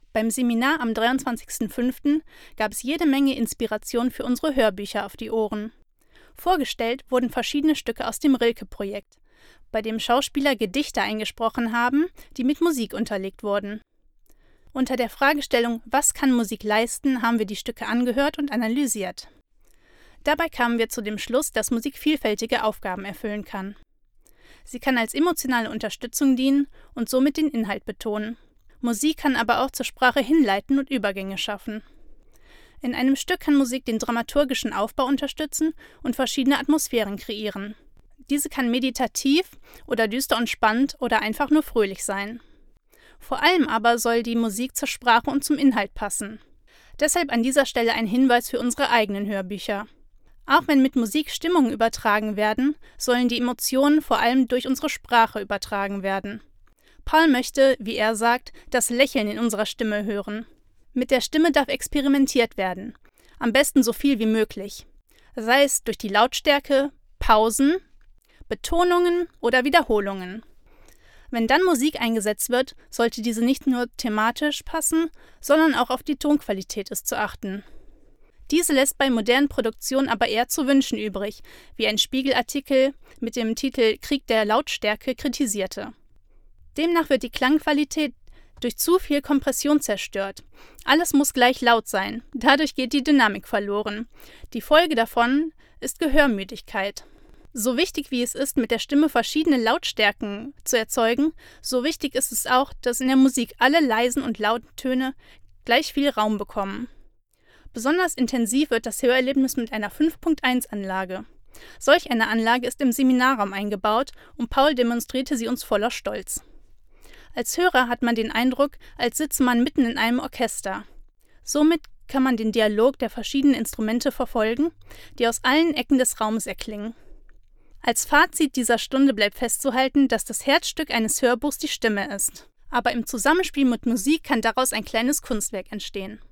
Beim Seminar am 23.05. gab es jede Menge Inspiration für unsere Hörbücher auf die Ohren. Vorgestellt wurden verschiedene Stücke aus dem Rilke-Projekt, bei dem Schauspieler Gedichte eingesprochen haben, die mit Musik unterlegt wurden. Unter der Fragestellung „Was kann Musik leisten?“ haben wir die Stücke angehört und analysiert. Dabei kamen wir zu dem Schluss, dass Musik vielfältige Aufgaben erfüllen kann. Sie kann als emotionale Unterstützung dienen und somit den Inhalt betonen. Musik kann aber auch zur Sprache hinleiten und Übergänge schaffen. In einem Stück kann Musik den dramaturgischen Aufbau unterstützen und verschiedene Atmosphären kreieren. Diese kann meditativ oder düster und spannend oder einfach nur fröhlich sein. Vor allem aber soll die Musik zur Sprache und zum Inhalt passen. Deshalb an dieser Stelle ein Hinweis für unsere eigenen Hörbücher. Auch wenn mit Musik Stimmungen übertragen werden, sollen die Emotionen vor allem durch unsere Sprache übertragen werden. Paul möchte, wie er sagt, das Lächeln in unserer Stimme hören. Mit der Stimme darf experimentiert werden. Am besten so viel wie möglich. Sei es durch die Lautstärke, Pausen, Betonungen oder Wiederholungen. Wenn dann Musik eingesetzt wird, sollte diese nicht nur thematisch passen, sondern auch auf die Tonqualität ist zu achten. Diese lässt bei modernen Produktionen aber eher zu wünschen übrig, wie ein Spiegel-Artikel mit dem Titel „Krieg der Lautstärke“ kritisierte. Demnach wird die Klangqualität durch zu viel Kompression zerstört. Alles muss gleich laut sein, dadurch geht die Dynamik verloren. Die Folge davon ist Gehörmüdigkeit. So wichtig wie es ist, mit der Stimme verschiedene Lautstärken zu erzeugen, so wichtig ist es auch, dass in der Musik alle leisen und lauten Töne gleich viel Raum bekommen. Besonders intensiv wird das Hörerlebnis mit einer 5.1-Anlage. Solch eine Anlage ist im Seminarraum eingebaut und Paul demonstrierte sie uns voller Stolz. Als Hörer hat man den Eindruck, als sitze man mitten in einem Orchester. Somit kann man den Dialog der verschiedenen Instrumente verfolgen, die aus allen Ecken des Raumes erklingen. Als Fazit dieser Stunde bleibt festzuhalten, dass das Herzstück eines Hörbuchs die Stimme ist. Aber im Zusammenspiel mit Musik kann daraus ein kleines Kunstwerk entstehen.